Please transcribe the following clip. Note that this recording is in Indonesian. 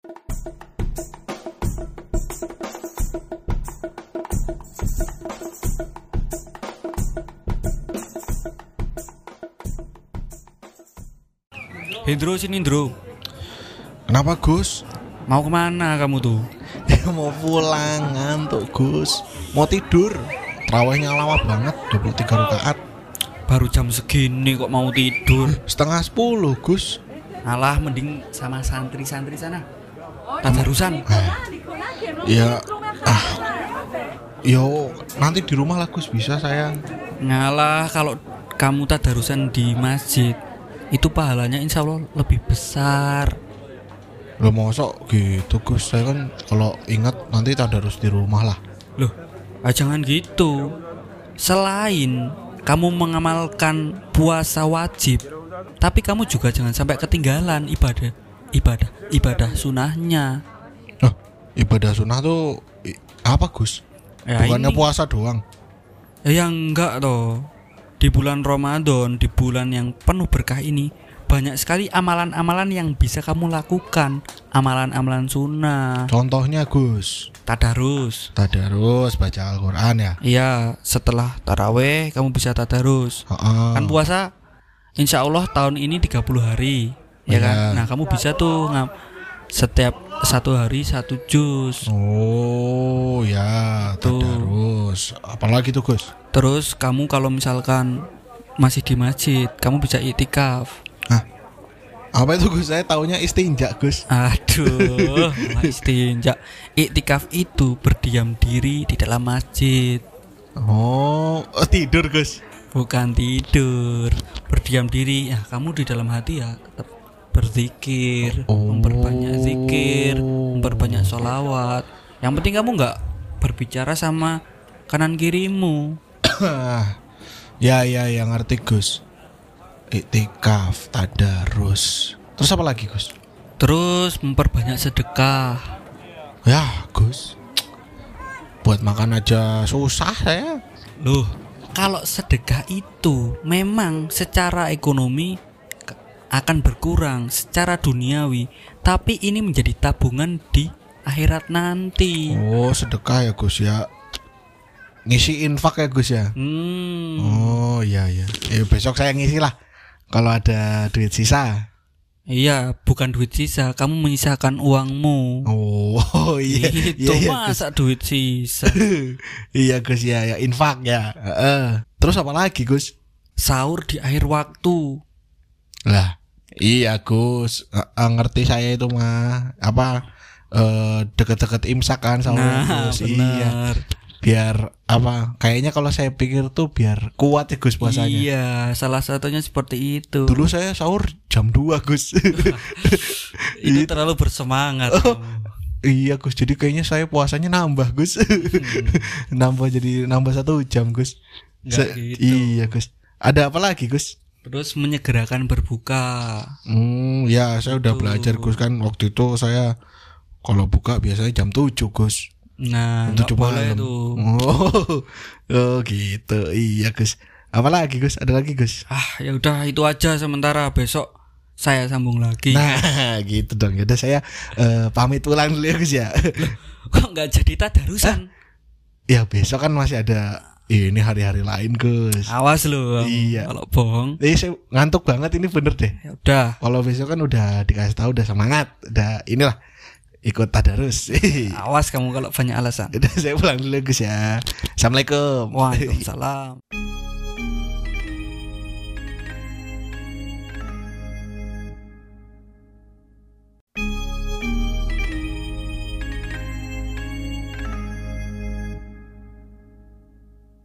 Hendro, sini Hendro. Kenapa Gus? Mau kemana kamu tuh? Mau pulang ngantuk Gus. Mau tidur. Tarawihnya lama banget, 23 rakaat. Baru jam segini kok mau tidur? Setengah 10 Gus. Alah, mending sama santri-santri sana. Tadarusan. Ya, yo nanti di rumah lah Gus, bisa sayang. Ngalah, kalau kamu tadarusan di masjid, itu pahalanya insya Allah lebih besar. Lo mosok gitu Gus, saya kan kalau ingat nanti tadarus di rumah lah. Loh, jangan gitu. Selain kamu mengamalkan puasa wajib, tapi kamu juga jangan sampai ketinggalan ibadah sunnahnya. Oh, ibadah sunnah tuh apa Gus? Ya, bukannya ini puasa doang? ya enggak toh. Di bulan Ramadan, di bulan yang penuh berkah ini, banyak sekali amalan-amalan yang bisa kamu lakukan. Amalan-amalan sunnah. Contohnya Gus, Tadarus. baca Al-Quran ya. Iya, setelah taraweh kamu bisa tadarus. Kan puasa insya Allah tahun ini 30 hari, ya kan? Nah, kamu bisa tuh setiap 1 hari 1 juz. Oh ya, tadarus. Apalagi tuh Gus? Terus kamu kalau misalkan masih di masjid, kamu bisa iktikaf. Apa itu Gus? Saya taunya istinja Gus. Aduh, malah istinja. Iktikaf itu berdiam diri di dalam masjid. Oh, tidur Gus? Bukan tidur, berdiam diri. Ya, kamu di dalam hati ya tetap berzikir, memperbanyak zikir, memperbanyak sholawat. Yang penting kamu nggak berbicara sama kanan kirimu. Ya ngerti Gus. Iktikaf, tadarus. Terus apa lagi Gus? Terus memperbanyak sedekah. Ya Gus, buat makan aja susah saya. Loh, kalau sedekah itu memang secara ekonomi akan berkurang secara duniawi, tapi ini menjadi tabungan di akhirat nanti. Oh, sedekah ya Gus ya. Ngisi infak ya Gus ya. Oh iya. Besok saya ngisi lah kalau ada duit sisa. Iya, bukan duit sisa, kamu menyisakan uangmu. Oh iya. Itu masa Gus. duit sisa. Iya Gus ya infak ya. Terus apa lagi Gus? Sahur di akhir waktu. Lah, iya Gus. Ngerti saya itu mah. Apa deket-deket imsak kan sahur Gus. Benar. Iya. Biar apa? Kayaknya kalau saya pikir tuh biar kuat ya Gus puasanya. Iya, salah satunya seperti itu. Dulu saya sahur jam 2 Gus. Itu terlalu bersemangat. Iya Gus, jadi kayaknya saya puasanya nambah Gus. Nambah 1 jam Gus. Gitu. Iya Gus. Ada apa lagi Gus? Terus menyegerakan berbuka. Ya saya udah belajar Gus, kan waktu itu saya kalau buka biasanya jam 7 Gus. Nah, nggak boleh tuh. Oh gitu. Iya Gus. Apa lagi Gus? Ada lagi Gus? Ya udah itu aja sementara, besok saya sambung lagi. Nah gitu dong. Yaudah saya pamit pulang dulu ya Gus ya. Kok nggak jadi tadarusan? Ya besok kan masih ada ini hari-hari lain Gus. Awas lu. Iya. Kalau bohong. Saya ngantuk banget ini bener deh. Ya udah. Kalau besok kan udah dikasih tahu, udah semangat, udah inilah ikut tadarus. Awas kamu kalau banyak alasan. Udah saya pulang dulu Gus ya. Assalamualaikum. Waalaikumsalam.